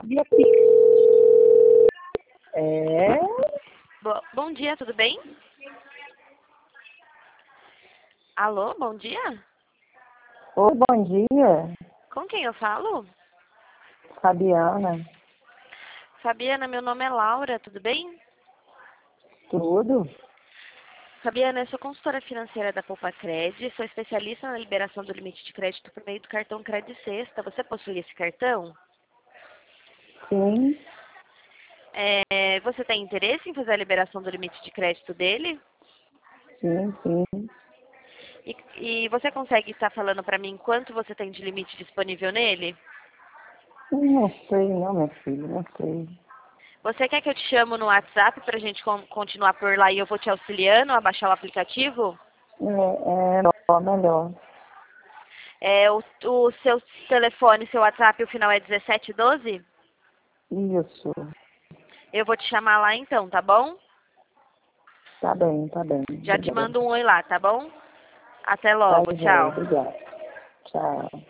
Via Pix. É. Bom dia, tudo bem? Alô, bom dia? Oi, bom dia. Com quem eu falo? Fabiana. Fabiana, meu nome é Laura, tudo bem? Tudo? Fabiana, eu sou consultora financeira da Poupa Cred, sou especialista na liberação do limite de crédito por meio do cartão Cred Sexta. Você possui esse cartão? Sim, Você tem interesse em fazer a liberação do limite de crédito dele? sim. E você consegue estar falando para mim quanto você tem de limite disponível nele? Não sei, não, minha filha, não sei. Você quer que eu te chamo no WhatsApp para a gente continuar por lá e eu vou te auxiliando a baixar o aplicativo? É melhor. O seu telefone, seu WhatsApp, o final é 1712? Isso. Eu vou te chamar lá então, tá bom? Tá bem, tá bem. Já te Obrigada. mando um oi lá, tá bom? Até Tá, logo, joia, tchau. obrigada. Tchau.